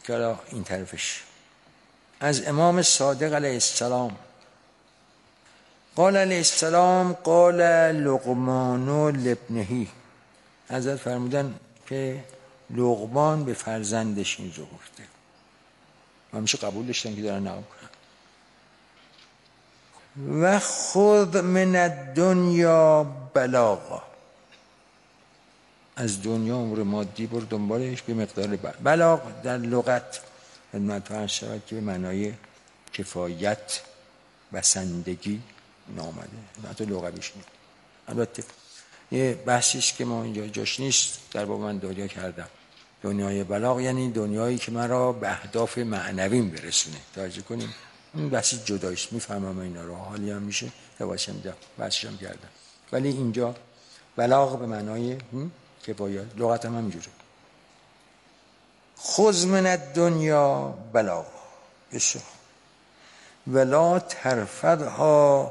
که این طرفش از امام صادق علیه السلام قال علیه السلام قال لقمان لابنه، حضرت فرمودن که لقمان به فرزندش این رو گفته. همیشه قبول داشتن که دارن نقل کنن. و خذ من الدنیا بلاغا، از دنیا امور مادی برو دنبالش به مقدار بلاغ. در لغت خدمت عرض شود که به معنای کفایت، بسندگی آمده، حتی لغویش نیست. البته یه بحثیست که ما اینجا جاش نیست، در باب من دنیا کردم. دنیای بلاغ یعنی دنیایی که من را به اهداف معنویم برسونه. توجه کنیم این بحثی جداییست، میفهمم اینا رو، حالی هم میشه تواشم ده بحثش هم کردم. ولی اینجا بلاغ به معنای کفایت، لغت هم همینجوره. خذ من الدنیا بلاغ بشه ولا ترفضها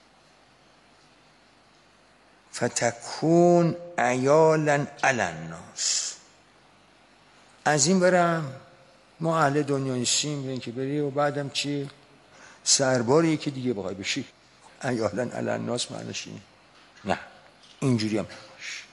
فتکون عیالا علی الناس. از این برم ما اهل دنیا نیستیم، بریم که بری و بعدم چی؟ سرباری که دیگه بخوای بشی. عیالا علی الناس معنیش اینه؟ نه، اینجوری هم نباش.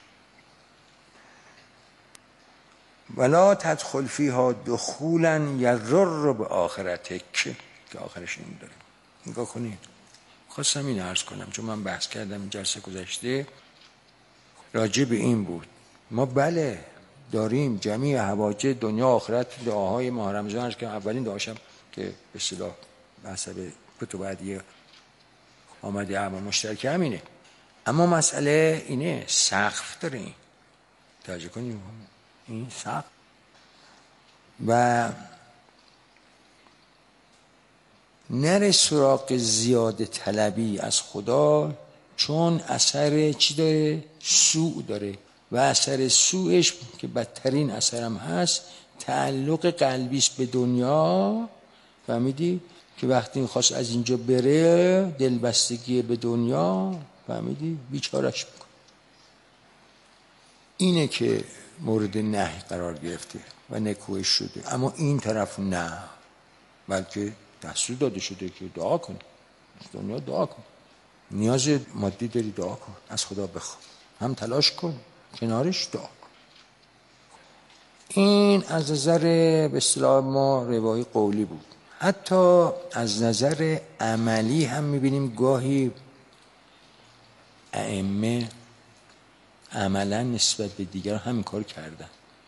ولا تدخل فیها دخولا یضر بآخرتک، که آخرش این داره. نگاه کنید، خواستم این عرض کنم چون من بحث کردم جلسه گذشته راجع به این بود. ما بله داریم جمعی حواجج دنیا آخرت، دعاهای ماه رمضان که اولین دعاشم که به اصطلاح حسب کتب ادعیه آمده اما مشترک همینه. اما مسئله اینه سقف داره، این توجه کنیم این سقف و نره سراغ زیاده طلبی از خدا، چون اثر چی داره؟ سوء داره و اثر سوءش که بدترین اثرم هست تعلق قلبیست به دنیا. فهمیدی؟ که وقتی خواست از اینجا بره دلبستگی به دنیا، فهمیدی؟ بیچارش میکن. اینه که مورد نهی قرار گرفته و نکوهش شده. اما این طرف نه، بلکه دستور داده شده که دعا کن، دنیا دعا کن، نیاز مادی داری دعا کن، از خدا بخوا، هم تلاش کن کنارش دعا کن. این از نظر به اصطلاح ما روایی قولی بود. حتی از نظر عملی هم میبینیم گاهی ائمه عملا نسبت به دیگر همین کار کردن.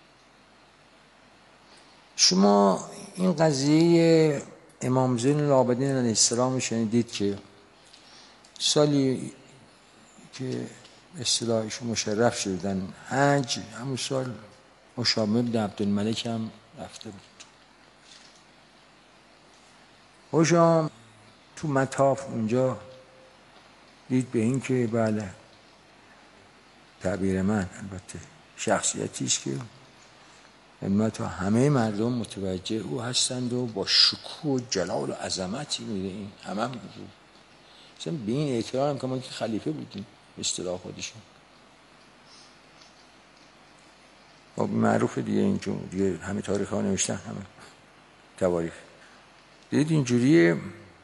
شما این قضیه امام زین العابدین علیه السلام شنیدید که سالی که اصطلاحش مشرف شدن حج، همون سال هشام بن عبدالملک هم رفته بود. هشام تو مطاف اونجا دید به این که بله تعبیر من البته شخصیتیش که تا همه مردم متوجه او هستند و با شکوه و جلال و عظمتی میره این همه میگه مثلا به این اعتراض هم که ما که خلیفه بودیم اصطلاح خودشون و معروف دیگه اینجور دیگه همه تاریخ ها نوشتن، همه تواریخ. دید اینجوریه،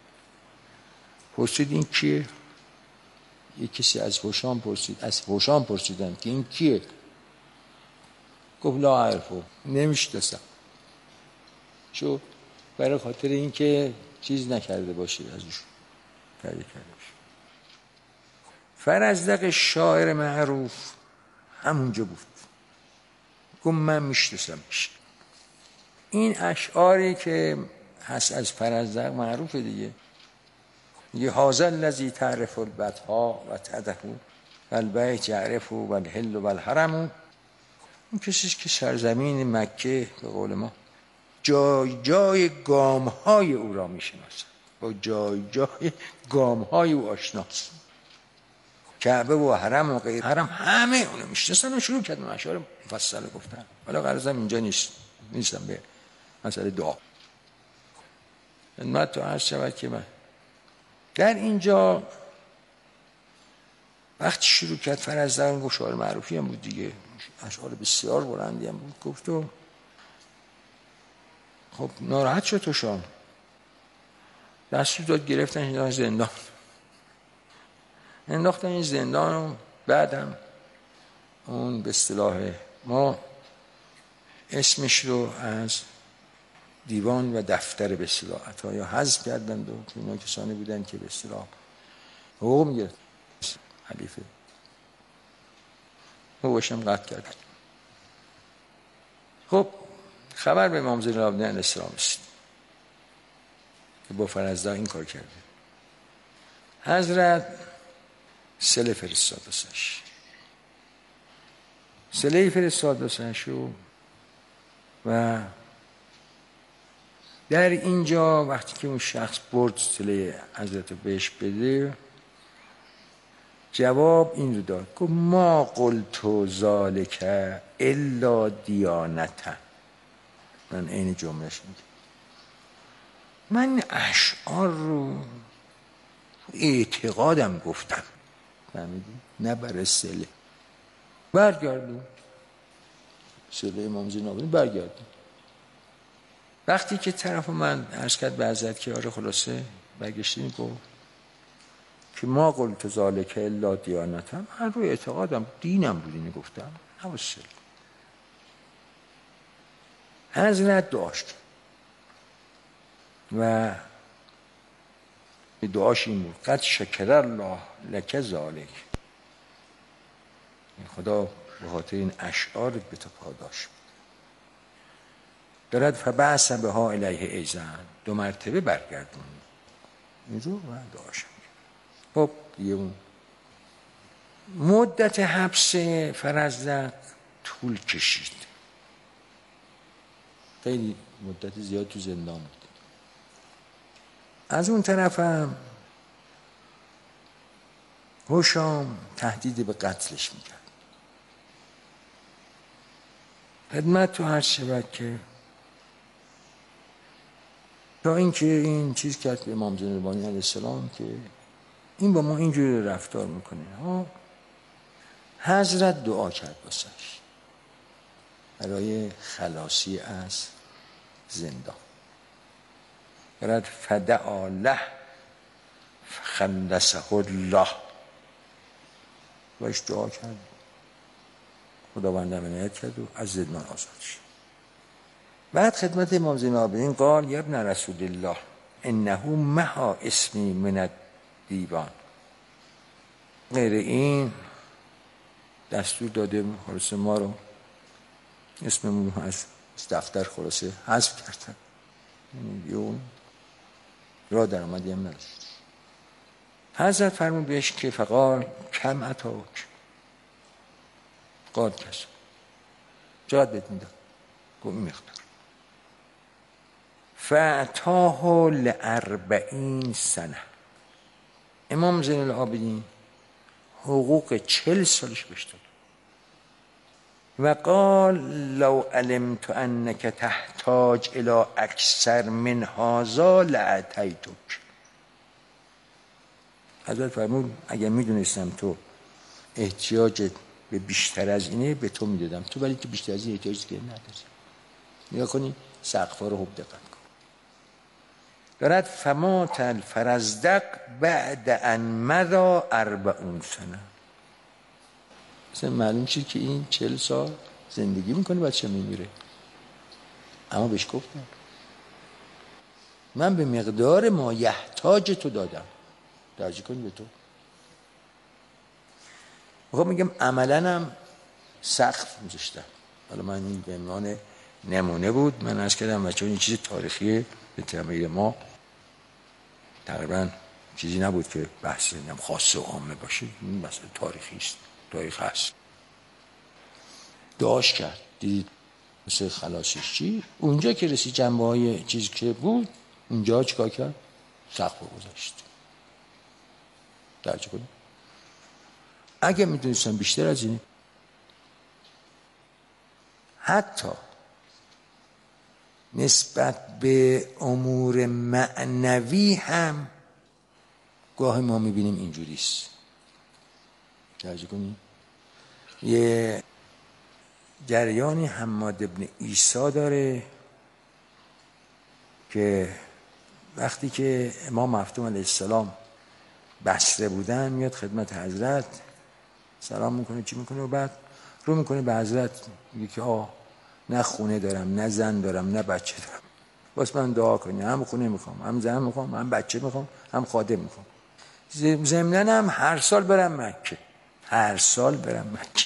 پرسید این کیه؟ یک کسی از هشام پرسید، از هشام پرسیدن که این کیه؟ گفت لا اعرفه، نمیشناسم. شو برای خاطر این که چیز نکرده باشه ازش کرده باشه. فرزدق شاعر معروف همونجا بود، گفت من میشناسمش. این اشعاری که هست از فرزدق معروفه دیگه، یه هذا الذی تعرف البطحاء و تدهو و البیت یعرفه و الحل و الحرم. اون کسیش که سرزمین مکه به قول ما جای جای گامهای او را میشناسه، با جای جای گامهای او آشناست. کعبه و حرم و غیر حرم همه اونو میشناسن و شروع کردن اشعار مفصل گفتن. حالا غرضم اینجا نیستم به مسئله دعا. خدمت تو عرض شود که من در اینجا وقتی شروع کرد فرزدق، گفت شعار معروفی هم بود دیگه، اشعار بسیار بلندی هم بود. گفت و خب ناراحت شد توشان، دستور داد گرفتن زندان انداختن این زندان. و بعدم اون به اصطلاح ما اسمش رو از دیوان و دفتر به اصطلاح یا حذف کردند و اینا کسانی بودن که به اصطلاح حقوق میگرفت. خلیفه حقوقش هم قطع کرد. خب خبر به امام زین العابدین علیه السلام رسید که با فرزدق این کار کرده. حضرت صله فرستاد واسش، صله فرستاد واسش و در اینجا وقتی که اون شخص برد صله حضرت رو بهش بده، جواب این رو داد که ما قلت ذالک الا دیانتا. من این جملهش میگم، من اشعار رو اعتقادم گفتم، فهمیدی؟ نه برای صله. برگردون صله امام زین العابدین برگردون. وقتی که طرف من عرض کرد به حضرت که آره خلاصه برگشتیم، گفت که ما قلت ذالک الا دیانتا، من روی اعتقادم دینم بود اینو گفتم، نباید صله. حضرت دعاش کرد و دعاش این بود قد شکر الله لک ذالک، خدا به خاطر این اشعار به تو پاداش بود. دارد فبعث بها الیه ایزن، 2 مرتبه برگردون این رو و دعاش. خب دیگه اون مدت حبس فرزدق طول کشید، خیلی مدت زیاد تو زندان بود. از اون طرف هم هشام تهدید به قتلش میکرد. خدمت تو هر شود که تا اینکه این چیز کرد به امام زین العابدین علیه السلام که این با ما اینجوری رفتار میکنه. حضرت دعا کرد واسش برای خلاصی از زندان. برد فدعا له فخلصه الله، باش دعا کرد، خداوند عنایت کرد و از زندان آزاد شد. بعد خدمت امام زین العابدین قال یا ابن رسول الله انه محا اسمی من الدیوان. غیر این دستور داده خلاصه ما رو اسممون رو از دفتر خلاصه حذف کردن، یعنی را در آمدی هم نداشت. حضرت فرمود بهش که فقال کم اتاک، قال کس جاد بهت میدم، گفت این مقدار. فاعطاه ل40 سنه، امام زین العابدین حقوق 40 سالش بهش داد. و قال لو علمت انک تحتاج الی اکثر من هذا لاتیتک. حضرت فرمود اگر میدونستم تو احتیاجت به بیشتر از اینه به تو میدادم، تو ولی که بیشتر از این احتیاجی که نداری. نگاه کنی سقفا رو خوب دقت کن. دارد فمات الفرزدق بعد ان مضى 40 سنه. مثلا معلوم شد که این 40 سال زندگی میکنه بچه میمیره. اما بهش گفتم من به مقدار ما یحتاج تو دادم، درجه کنی به تو. خب میگم عملا هم سقف میذاشتم. حالا من این به عنوان نمونه بود، من عرض کردم و چون این چیز تاریخیه به تعبیر ما تقریبا چیزی نبود که بحث خاص و عامه باشه، این بحث تاریخی است، تاریخ هست. دعاش کرد، دید مثل خلاصش چی، اونجا که رسید جنبه های چیزی که بود اونجا چیکار کرد؟ سقف رو گذاشت. درجه کنید اگه میدونستم بیشتر از اینه، حتی نسبت به امور معنوی هم گاهی ما میبینیم اینجوریست. درجه کنید یه جریانی حماد ابن عیسی داره که وقتی که امام مفتون علیه السلام بصره بودن میاد خدمت حضرت، سلام میکنه چی میکنه و بعد رو میکنه به حضرت، میگه که نه خونه دارم، نه زن دارم، نه بچه دارم، بس من دعا کنی، هم خونه میخوام، هم زن میخوام، هم بچه میخوام، هم خادم میخوام. ضمناً هم هر سال برم مکه، هر سال برم مکه.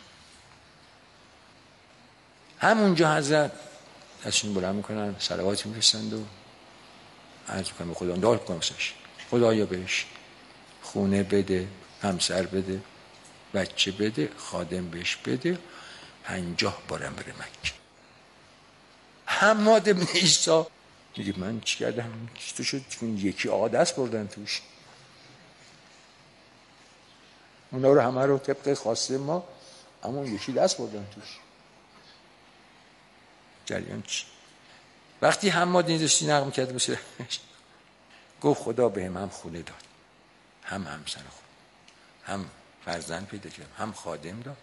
همونجا حضرت دستشون بلند میکنن، صلواتی میرسند و عرض میکنم به خدا، دعا کنم سش خدایا بهش خونه بده، همسر بده، بچه بده، خادم بهش بده، 50 بارم بره مکه. حماد بن عیسی میگه من چی کردم؟ چی تو شد؟ یکی آقا دست بردن توش، اونا رو همه رو طبق خواسته ما اما یکی دست بردن توش. جریان چی؟ وقتی حماد این دستی نقم کرد بسید گفت خدا بهم هم خونه داد، هم همسر خود، هم فرزند پیدا کردم، هم خادم داد.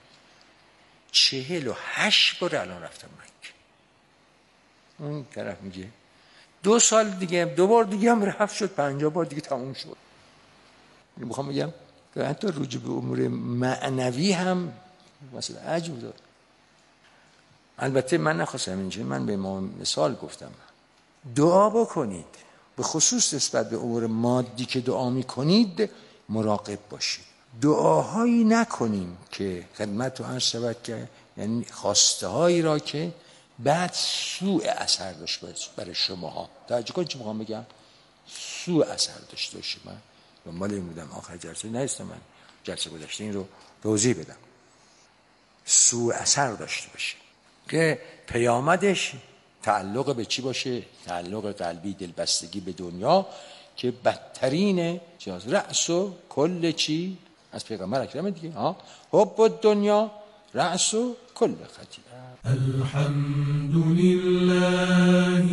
48 بار الان رفتم مکه. اون طرف میگه 2 سال دیگه 2 بار دیگه هم رفت، شد 50 بار دیگه تموم شد. میخوام بگم که حتی رجوع به امور معنوی هم مثلا عجب داد. البته من نخواستم اینجا، من به ما مثال گفتم دعا بکنید، به خصوص نسبت به امور مادی که دعا میکنید مراقب باشید. دعاهایی نکنیم که خدمت رو عرض شود که یعنی خواسته هایی را که بعد سوء اثر داشته باشه برای شماها. توجه کنید چی میخوام بگم؟ سوء اثر داشته باشه. من دنبال این بودم آخر جلسه نیستم، من جلسه گذشته این رو توضیح بدم. سوء اثر داشته باشه که پیامدش تعلق به چی باشه؟ تعلق قلبی، دلبستگی به دنیا که بدترین چیز رأس و کل چی؟ از پیغمبر اکرم دیگه، حب الدنیا رأس و کل خطیئه. الحمد لله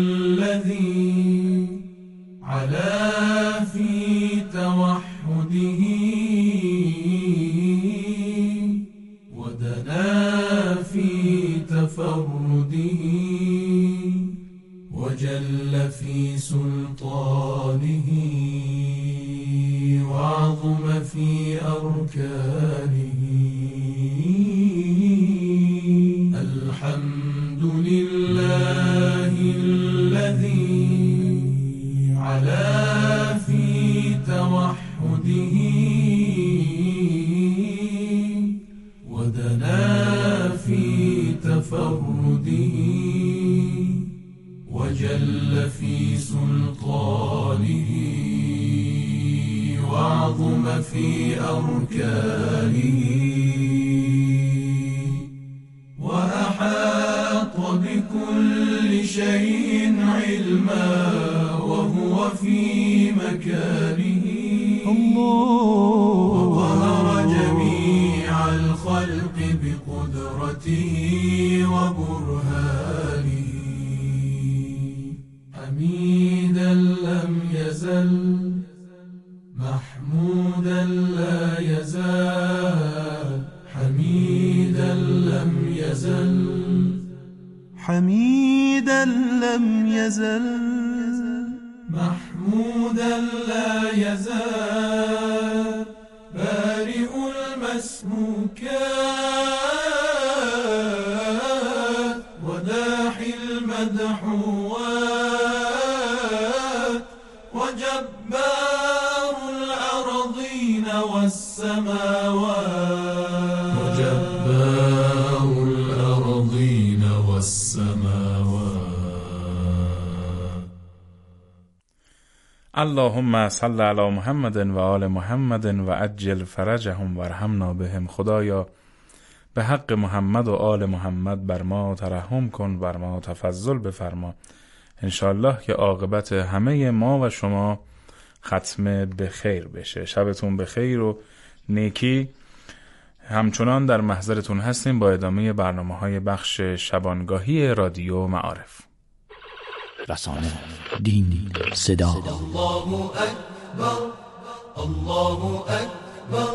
الذي علا في توحده ودنا في تفرده وجل في سلطانه وعظم في أركانه. الحمد لله الذي علا في توحده ودنا في تفرده وجل في سلطانه وعظم في أركانه وأحاط بكل شيء علما وهو في مكانه وقهر جميع الخلق بقدرته وبرهانه. حميدا لم يزل محمودا لا يزال حميدا لم يزل حميدا لم يزل محمودا لا يزال بارئ المسموكات وداحي المدحوات وجبار الأرضين والسماوات وجبار الأرضين والسماوات. اللهم صل علی محمد و آل محمد و عجل فرجهم وارحمنا بهم. خدایا به حق محمد و آل محمد بر ما ترحم کن، بر ما تفضل بفرما. انشالله که عاقبت همه ما و شما ختم به خیر بشه. شبتون به خیر و نیکی. همچنان در محضرتون هستیم با ادامه برنامه‌های بخش شبانگاهی رادیو معارف. رسانه، دین، صدا. الله اکبر الله اکبر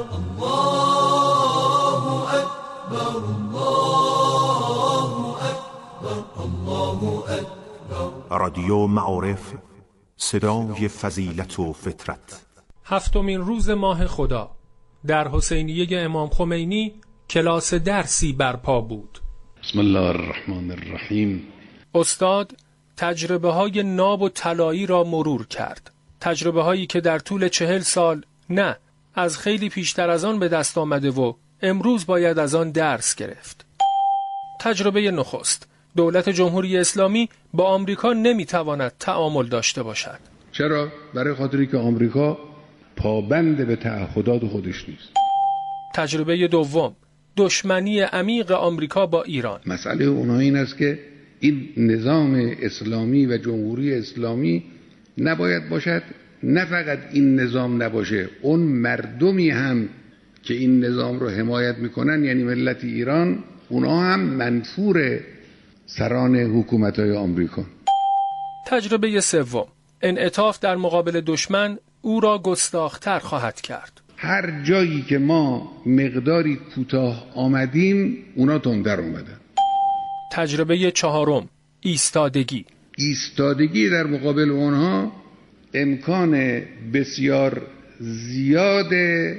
الله اکبر الله اکبر الله اکبر رادیو معارف، صدای فضیلت و فطرت. 7 روز ماه خدا در حسینیه امام خمینی کلاس درسی برپا بود. بسم الله الرحمن الرحیم. استاد تجربه های ناب و طلایی را مرور کرد. تجربه هایی که در طول 40 سال نه، از خیلی پیشتر از آن به دست آمده و امروز باید از آن درس گرفت. تجربه نخست: دولت جمهوری اسلامی با آمریکا نمیتواند تعامل داشته باشد. چرا؟ برای خاطری که آمریکا پابند به تعهدات خودش نیست. تجربه دوم: دشمنی عمیق آمریکا با ایران. مسئله اونها این است که این نظام اسلامی و جمهوری اسلامی نباید باشد. نه فقط این نظام نباشه، اون مردمی هم که این نظام رو حمایت میکنن، یعنی ملت ایران، اونا هم منفور سران حکومت‌های آمریکا. تجربه سوم: انعطاف در مقابل دشمن او را گستاخ‌تر خواهد کرد. هر جایی که ما مقداری کوتاه آمدیم، اونا تندر اومدن. تجربه چهارم: ایستادگی. ایستادگی در مقابل اونها امکان بسیار زیاد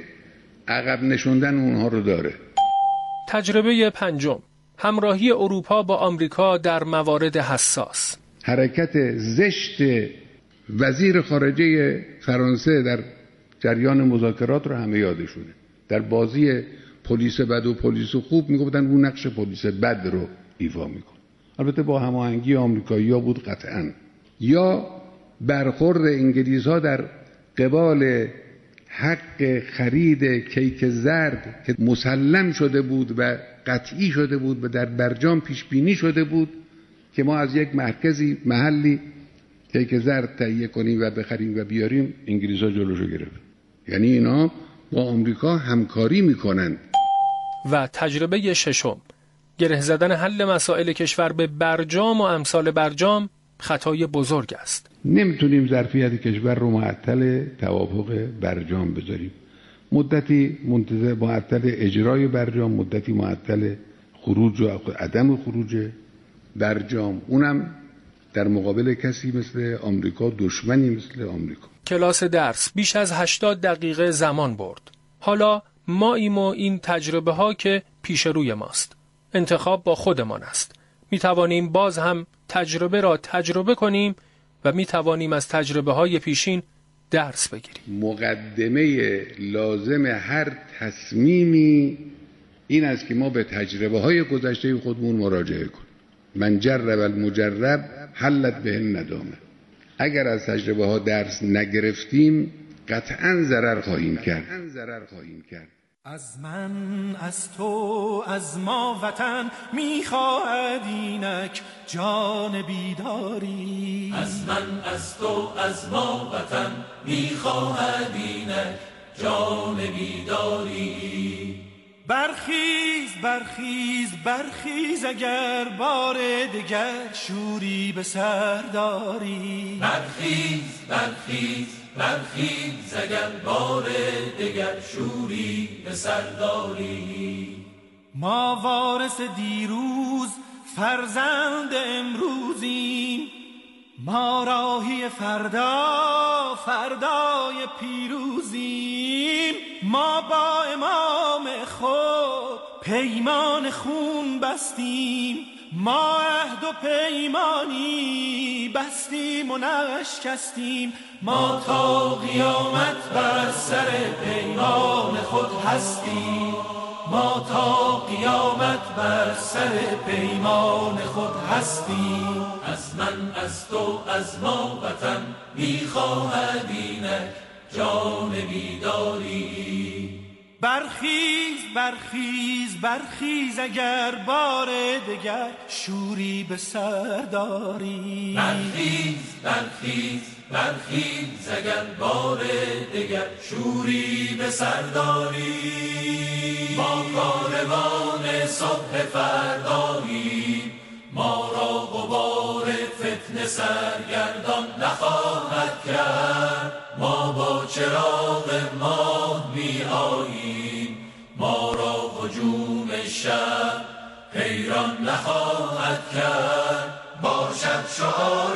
عقب نشوندن اونها رو داره. تجربه پنجم: همراهی اروپا با آمریکا در موارد حساس. حرکت زشت وزیر خارجه فرانسه در جریان مذاکرات رو همه یادشونه. در بازی پلیس بد و پلیس خوب میگفتن اون نقش پلیس بد رو ایفا میکنه. البته با هماهنگی آمریکایی‌ها بود قطعاً. یا برخورد انگلیس‌ها در قبال حق خرید کیک زرد که مسلم شده بود و قطعی شده بود و در برجام پیش بینی شده بود که ما از یک محلی کیک زرد تهیه کنیم و بخریم و بیاریم، انگلیس‌ها جلوشو گرفت. یعنی اینا با آمریکا همکاری میکنند. و تجربه ششم: گره زدن حل مسائل کشور به برجام و امثال برجام خطای بزرگ است. نمیتونیم ظرفیت کشور رو معطل توافق برجام بذاریم. مدتی منتظر معطل اجرای برجام، مدتی معطل خروج و عدم خروج برجام، اونم در مقابل کسی مثل آمریکا، دشمنی مثل آمریکا. کلاس درس بیش از 80 دقیقه زمان برد. حالا ماییم و این تجربه ها که پیش روی ماست. انتخاب با خودمان است. می توانیم باز هم تجربه را تجربه کنیم و می توانیم از تجربه های پیشین درس بگیریم. مقدمه لازم هر تصمیمی این است که ما به تجربه های گذشته خودمون مراجعه کنیم. من جرب المجرب حلت به الندامه. اگر از تجربه ها درس نگرفتیم قطعاً ضرر خواهیم کرد. از من، از تو، از ما وطن میخواهد اینک جان بیداری. از من، از تو، از ما وطن میخواهد اینک جان بیداری. برخیز برخیز برخیز اگر بار دگر شوری به سر داری. برخیز برخیز برخیز اگر بار دگر شوری به سر داری. ما وارث دیروز فرزند امروزیم، ما راهی فردا فردای پیروزیم. ما با امام خود پیمان خون بستیم، ما عهد و پیمانی بستیم و نشکستیم. ما تا قیامت بر سر پیمان خود هستیم، ما تا قیامت بر سر پیمان خود هستیم. از من، از تو، از ما وطن میخواهد اینک جان بیداری. برخیز برخیز برخیز اگر بار دگر شوری به سر داری. برخیز برخیز برخیز اگر بار دگر شوری به سر داری. ما کاروان صبح فرداییم، ما را غبار فتنه سرگردان نخواهد کرد. ما با چراغ ماه می آییم، ما را هجوم شب حیران نخواهد کرد. باشد شعار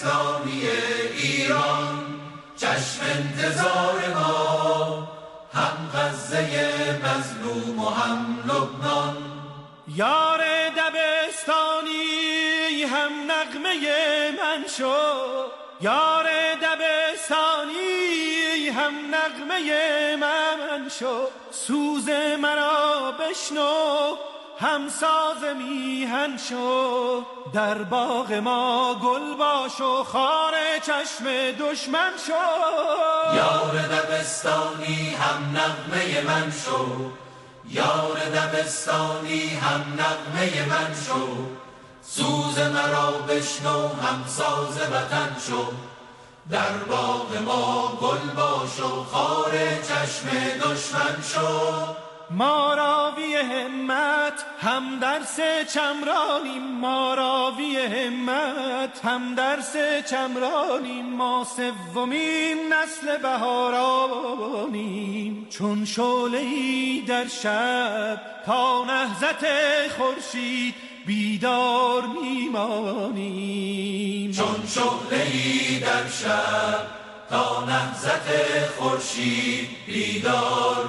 دبستانی ایران، چشم انتظار ما، هم غزه مظلوم و هم لبنان. یار دبستانی هم نغمه من شو، یار دبستانی هم نغمه من شو، سوز مرا بشنو هم ساز میهن شو، در باغ ما گل باش و خار چشم دشمن شو. یار دبستانی هم نغمه من شو، یار دبستانی هم نغمه من شو، سوز مرا بشنو هم ساز وطن شو، در باغ ما گل باش و خار چشم دشمن شو. ما راوی همت هم درس چمرانیم، ما راوی همت هم درس چمرانیم، ما سومین نسل بهارانیم، چون شعله‌ای در شب تا نهضت خورشید بیدار میمانیم، چون شعله‌ای در شب تا نهضت خورشید بیدار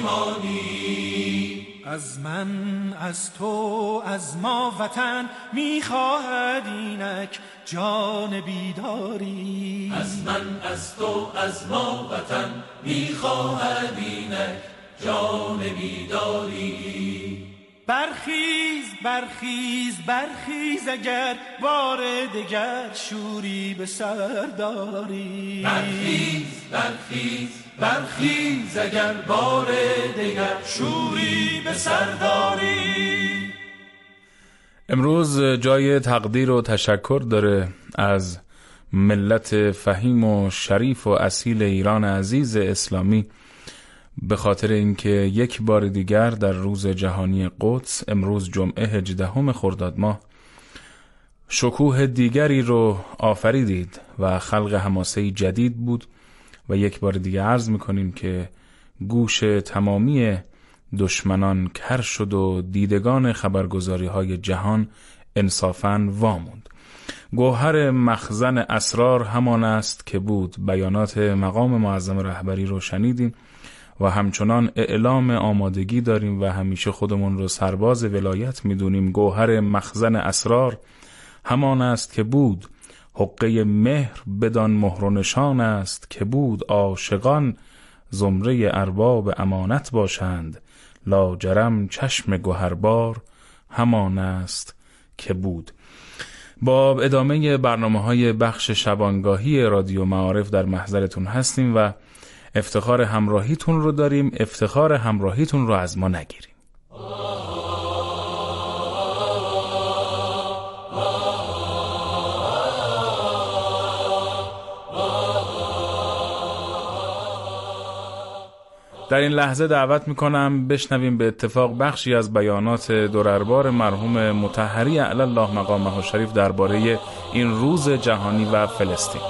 میمانیم. از من، از تو، از ما وطن میخواهد اینک جان بیداری. از من، از تو، از ما وطن میخواهد اینک جان بیداری. برخیز برخیز برخیز اگر بار دگر شوری به سر داری. برخیز برخیز برخیز اگر بار دگر شوری به سر داری. امروز جای تقدیر و تشکر داره از ملت فهیم و شریف و اصیل ایران عزیز اسلامی، به خاطر اینکه یک بار دیگر در روز جهانی قدس، امروز جمعه 18 خرداد ماه، شکوه دیگری رو آفریدید و خلق حماسه جدید بود و یک بار دیگر عرض میکنیم که گوش تمامی دشمنان کر شد و دیدگان خبرگزاری های جهان انصافاً واموند. گوهر مخزن اسرار همان است که بود. بیانات مقام معظم رهبری رو شنیدیم و همچنان اعلام آمادگی داریم و همیشه خودمون رو سرباز ولایت میدونیم. گوهر مخزن اسرار همان است که بود. حقه مهر بدان مهر و نشان است که بود. عاشقان زمره ارباب امانت باشند، لاجرم چشم گوهربار همان است که بود. با ادامه برنامه‌های بخش شبانگاهی رادیو معارف در محضرتون هستیم و افتخار همراهیتون رو داریم. افتخار همراهیتون رو از ما نگیریم. در این لحظه دعوت میکنم بشنویم به اتفاق بخشی از بیانات درربار مرحوم مطهری اعلی الله مقامه الشریف درباره این روز جهانی و فلسطین.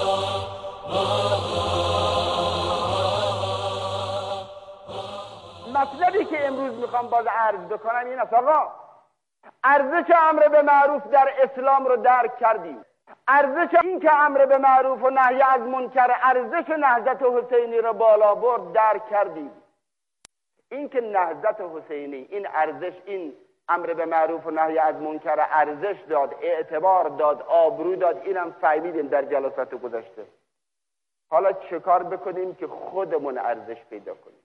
مطلبی که امروز میخوام باز عرض بکنم این است: آقا، ارزش امر به معروف در اسلام رو درک کردیم. ارزش این که امر به معروف و نهی از منکر، ارزش نهضت حسینی رو بالا برد، درک کردیم. این که نهضت حسینی این ارزش، این امر به معروف و نهی از منکر ارزش داد، اعتبار داد، آبرو داد، اینم فهمیدیم در جلسات گذشته. حالا چه کار بکنیم که خودمون ارزش پیدا کنیم؟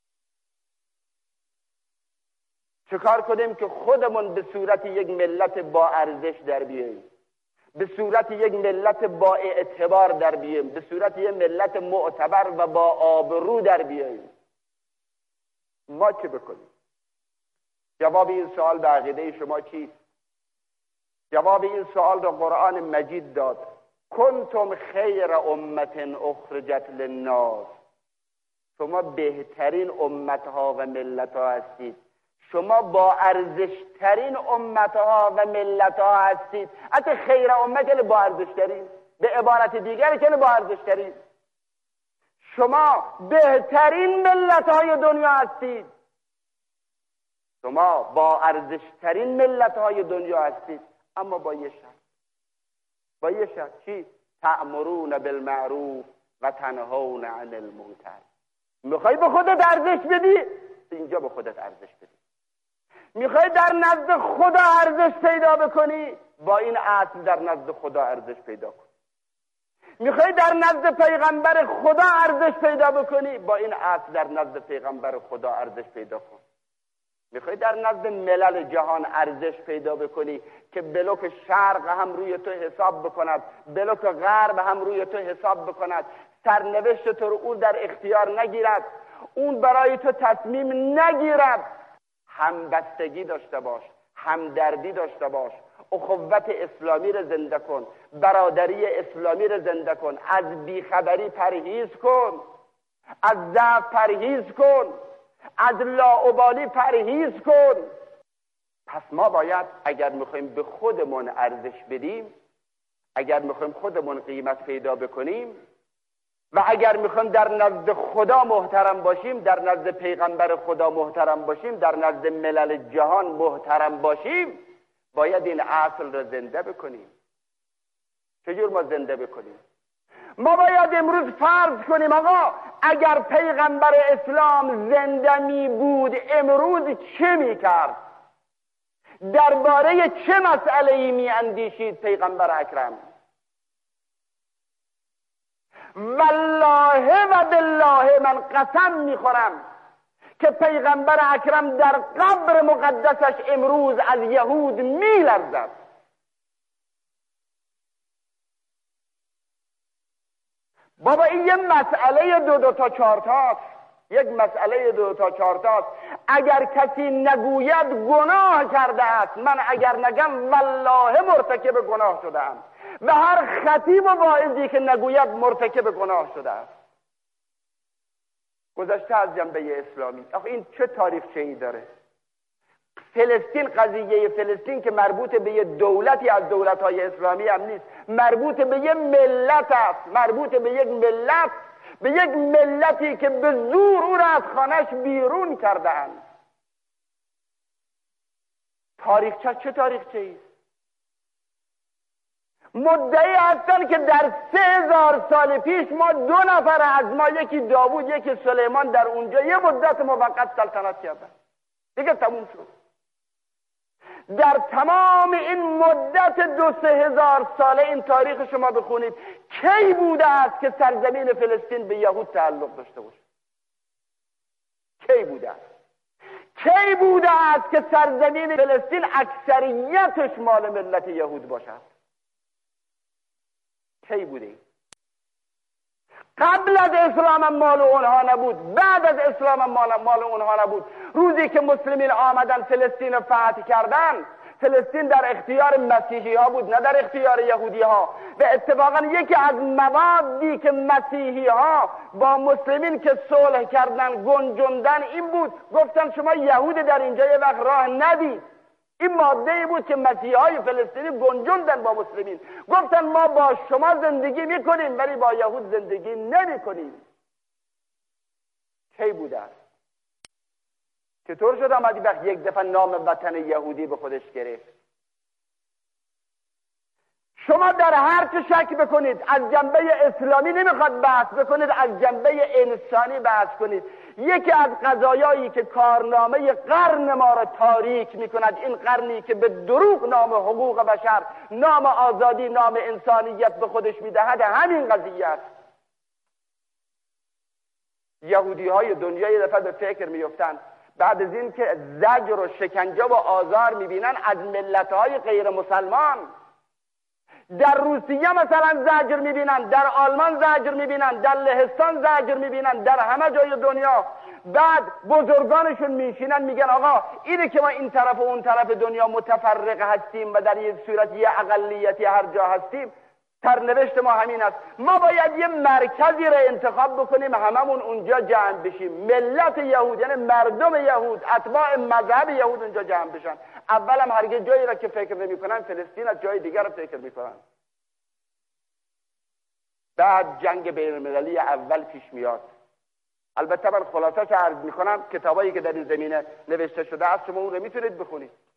چه کار کنیم که خودمون به صورت یک ملت با ارزش در بیاییم، به صورت یک ملت با اعتبار در بیاییم، به صورت یک ملت معتبر و با آبرو در بیاییم؟ ما چه بکنیم؟ جواب این سوال به عقیده شما چیست؟ جواب این سوال را قرآن مجید داد: کنتم خیر امت اخرجت للناس. شما بهترین امتها و ملتها هستید. شما با ارزشترین امتها و ملتها هستید. حتی خیر امت که با ارزشترین، به عبارت دیگری که با ارزشترین. شما بهترین ملتهای دنیا هستید. شما با ارزشترین ملتهای دنیا هستید، اما با یه شرط: با یه شرط. چی؟ تأمرون بالمعروف و تنهون عن المنکر. میخوای به خودت ارزش بدی، اینجا به خودت ارزش بدی. میخوای در نزد خدا ارزش پیدا بکنی، با این اصل در نزد خدا ارزش پیدا کن. میخوای در نزد پیغمبر خدا ارزش پیدا بکنی، با این اصل در نزد پیغمبر خدا ارزش پیدا کن. میخوای در نزد ملل جهان ارزش پیدا بکنی که بلوک شرق هم روی تو حساب بکند، بلوک غرب هم روی تو حساب بکند، سرنوشت تو رو اون در اختیار نگیرد، اون برای تو تصمیم نگیرد. همبستگی داشته باش، همدردی داشته باش، اخوت اسلامی رو زنده کن، برادری اسلامی رو زنده کن، از بیخبری پرهیز کن، از ضعف پرهیز کن، از لاابالی پرهیز کن. پس ما باید اگر میخوایم به خودمون ارزش بدیم، اگر میخوایم خودمون قیمت پیدا بکنیم و اگر میخوایم در نزد خدا محترم باشیم، در نزد پیغمبر خدا محترم باشیم، در نزد ملل جهان محترم باشیم، باید این اصل رو زنده بکنیم. چجور ما زنده بکنیم؟ ما باید امروز فرض کنیم آقا اگر پیغمبر اسلام زنده می بود امروز چه می کرد؟ درباره چه مسئله‌ای می اندیشید پیغمبر اکرم؟ والله و بالله من قسم میخورم که پیغمبر اکرم در قبر مقدسش امروز از یهود میلرزد. بابا این یه مسئله دو تا چهار تاست، یک مسئله 2 تا 4 تاست. اگر کسی نگوید گناه کرده است، من اگر نگم والله مرتکب گناه شدم، و هر خطیب و واعظی که نگوید مرتکب گناه شده است. گذشته از جنبه اسلامی، آخه این چه تاریخچه‌ای داره؟ فلسطین، قضیه فلسطین که مربوط به یه دولتی از دولت‌های اسلامی هم نیست، مربوط به یه ملت است، مربوط به یک ملت، به یک ملتی که به زور او را از خانه‌اش بیرون کردند. تاریخچه چه تاریخچه‌ای؟ مدعی هستن که در 3000 سال پیش ما 2 نفر از ما، یکی داوود یکی سلیمان، در اونجا یه مدت موقت سلطنت کردن، دیگه تموم شد. در تمام این مدت 2-3 هزار ساله این تاریخ شما بخونید، کی بوده است که سرزمین فلسطین به یهود تعلق داشته باشه؟ کی بوده است؟ کی بوده است که سرزمین فلسطین اکثریتش مال ملت یهود باشد؟ کی بوده؟ قبل از اسلام هم مال اونها نبود، بعد از اسلام هم مال اونها نبود. روزی که مسلمین آمدن فلسطین فتح کردن، فلسطین در اختیار مسیحی ها بود، نه در اختیار یهودی ها. و اتفاقا یکی از موادی که مسیحی ها با مسلمین که صلح کردن گنجوندن این بود، گفتن شما یهود در اینجا یه وقت راه ندید. این ماده بود که مسیحی های فلسطینی گنجوندن با مسلمین، گفتن ما با شما زندگی میکنیم ولی با یهود زندگی نمیکنیم. کی بوده است؟ چطور شد آمدی وقت یک دفعه نام وطن یهودی به خودش گرفت؟ شما در هر چه شک بکنید، از جنبه اسلامی نمیخواد بحث بکنید، از جنبه انسانی بحث کنید. یکی از قضایایی که کارنامه قرن ما را تاریک میکند، این قرنی که به دروغ نام حقوق بشر، نام آزادی، نام انسانیت به خودش میدهد، همین قضیه است. یهودی های دنیا یه دفعه به فکر میفتند بعد از این که زجر و شکنجه و آزار میبینن از ملت‌های غیر مسلمان، در روسیه مثلا زجر میبینن، در آلمان زجر میبینن، در لهستان زجر میبینن، در همه جای دنیا. بعد بزرگانشون میشینن میگن آقا اینه که ما این طرف و اون طرف دنیا متفرق هستیم و در یه صورت یه اقلیتی هر جا هستیم، سرنوشت ما همین است. ما باید یه مرکزی را انتخاب بکنیم هممون اونجا جمع بشیم، ملت یهود، یعنی مردم یهود، اتباع مذهب یهود اونجا جمع بشن. اولم هرگز جایی را که فکر نمی کنن فلسطین، از جای دیگر را فکر می کنن. بعد جنگ بین المللی اول پیش میاد. البته من خلاصش عرض می کنم، کتابایی که در این زمینه نوشته شده است شما اون رو میتونید بخونید.